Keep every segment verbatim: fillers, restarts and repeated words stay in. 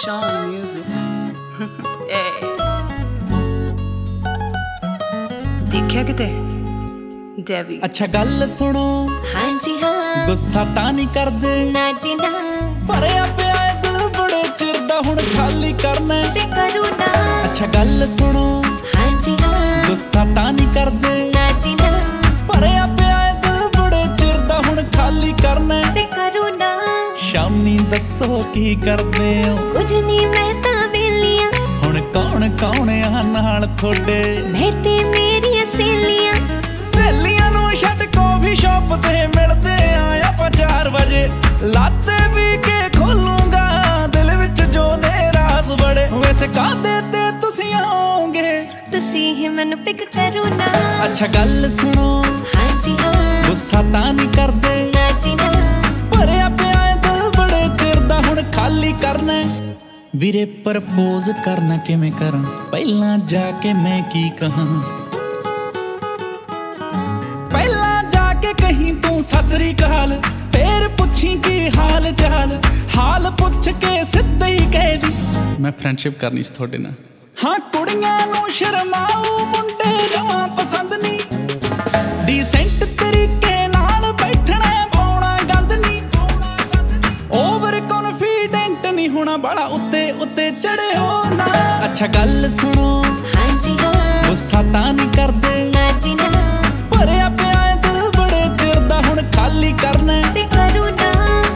Sean Music. Yeah. देखिया किते Davy. अच्छा गल सुनो, हाँ जी हाँ, गुस्सा ता नहीं करदे ना जी ना, भरिया पिया दिल बड़े चिर दा हुण खाली करना ते करूँ ना। अच्छा गल सुनो, हाँ जी हाँ, गुस्सा ता नहीं करदे ना जी ना, भरिया पिया दिल बड़े चिर दा हुण खाली करना ते करूँ ना। शामी दसो की करदे हो? कुछ नहीं मैं तां वेलियां, हुण कौन कौन आ नाल थोड़े? मैं ते मेरियां सहेलियां। सहेलियां नूं छड्ड कॉफी शॉप ते मिलदे आ ਆਪਾਂ चार बजे लाते भी के खोलूंगा दिल विच जो ने राज बड़े वैसे कादे ते तुसी आओगे तुसी ही मैनू पिक करो ना। अच्छा गल सुनो, हाँ जी हाँ, गुस्सा तां नहीं करदे ना जी ना, भरिया पिया दिल बड़े चिर दा हुण खाली करना ਵੀਰੇ ਪ੍ਰਪੋਜ਼ ਕਰਨਾ ਕਿਵੇਂ ਕਰਾਂ ਪਹਿਲਾਂ ਜਾ ਕੇ ਮੈਂ ਕੀ ਕਹਾਂ ਪਹਿਲਾਂ ਜਾ ਕੇ ਕਹੀਂ ਤੂੰ ਸਸਰੀ ਕਾਲ ਫੇਰ ਪੁੱਛੀ ਕੀ ਹਾਲ ਚਾਲ ਹਾਲ ਪੁੱਛ ਕੇ ਸਿੱਧਾ ਹੀ ਕਹਿ ਦੀ ਮੈਂ ਫਰੈਂਡਸ਼ਿਪ ਕਰਨੀ ਸੀ ਤੁਹਾਡੇ ਨਾਲ ਹਾਂ ਕੁੜੀਆਂ ਨੂੰ ਸ਼ਰਮਾਉ ਮੁੰਡੇ ਜਮਾਂ ਪਸੰਦ ਨਹੀਂ ਡੀਸੈਂਟ ਤਰੀਕੇ ਨਾਲ ਬੈਠਣਾ ਪਾਉਣਾ ਗੰਦ ਨਹੀਂ ਓਵਰ ਕੌਨਫੀਡੈਂਟ ਨਹੀਂ ਹੋਣਾ ਬੜਾ ਉੱਤੇ ਉੱਤੇ ਚੜੇ ਹੋ ਨਾ ਅੱਛਾ ਗੱਲ ਸੁਣੋ हाँ जी हाँ, ਗੁੱਸਾ ਤਾਂ ਨਹੀਂ ਕਰਦੇ ना जी ना, ਭਰਿਆ ਪਿਆ ਦਿਲ ਬੜੇ ਚਿਰ ਦਾ ਹੁਣ ਖਾਲੀ ਕਰਨਾ ते करूँ ना।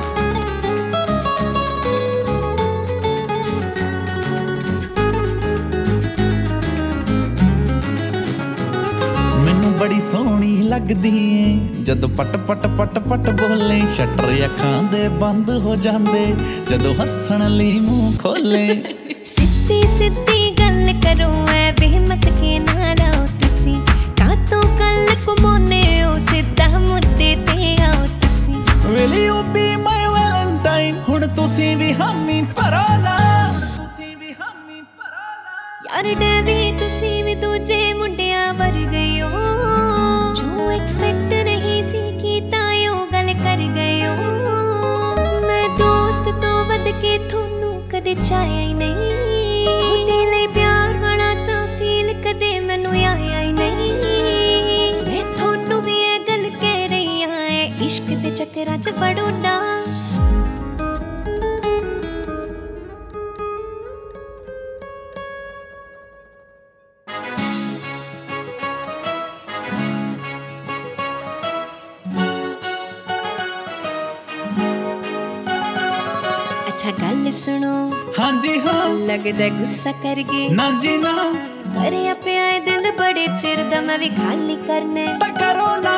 ਮੈਨੂੰ ਬੜੀ ਸੋਹਣੀ ਲੱਗਦੀ ਏ ਜਦੋਂ ਪਟ ਪਟ ਪਟ ਪਟ ਬੋਲੇ ਸ਼ਟਰ ਅੱਖਾਂ ਦੇ ਬੰਦ ਹੋ ਜਾਂਦੇ ਜਦੋਂ ਹੱਸਣ ਲਈ ਮੂੰਹ ਖੋਲੇ ਸਿੱਧੀ ਸਿੱਧੀ ਗੱਲ ਕਰੋ ਐ ਵੇ ਮਸਕੇ ਨਾ ਲਾਓ ਤੁਸੀਂ ਕਾਤੋਂ ਕੱਲ ਘੁਮਾਉਨੇ ਹੋ ਸਿੱਧਾ ਮੁੱਦੇ ਤੇ ਆਓ ਤੁਸੀਂ Will you be my valentine ਹੁਣ ਤੁਸੀਂ ਵੀ ਹਾਮੀ ਭਰੋ ਨਾ ਤੁਸੀਂ ਵੀ ਹਾਮੀ ਭਰੋ ਨਾ ਯਾਰ ਡੈਵੀ ਤੁਸੀਂ ਵੀ ਦੂਜੇ ਮੁੰਡਿਆਂ ਵਰਗੇ ਹੋ ਜੋ ਐਕਸਪੈਕਟ ਨਹੀਂ ਸੀ ਕੀਤਾ ਉਹ ਗੱਲ ਕਰ ਗਏ ਹੋ ਮੈਂ ਦੋਸਤ ਤੋਂ ਵੱਧ ਕੇ ਤੁਹਾਨੂੰ ਕਦੇ ਚਾਹਿਆ ਹੀ ਨਹੀਂ ਤੁਹਾਡੇ ਲਈ ਪਿਆਰ ਵਾਲਾ ਤਾਂ ਫੀਲ ਕਦੇ ਮੈਨੂੰ ਆਇਆ ਹੀ ਨਹੀਂ ਮੈਂ ਤੁਹਾਨੂੰ ਵੀ ਇਹ ਗੱਲ ਕਹਿ ਰਹੀ ਹਾਂ ਐ ਇਸ਼ਕ ਦੇ ਚੱਕਰਾਂ 'ਚ ਪੜੋ ਨਾ अच्छा गल सुनो हाँ जी हाँ लगदा गुस्सा कर गए ना जी ना भरिया पिया दिल बड़े चिर दा मैं भी खाली करना ਤਾਂ ਕਰੋ ਨਾ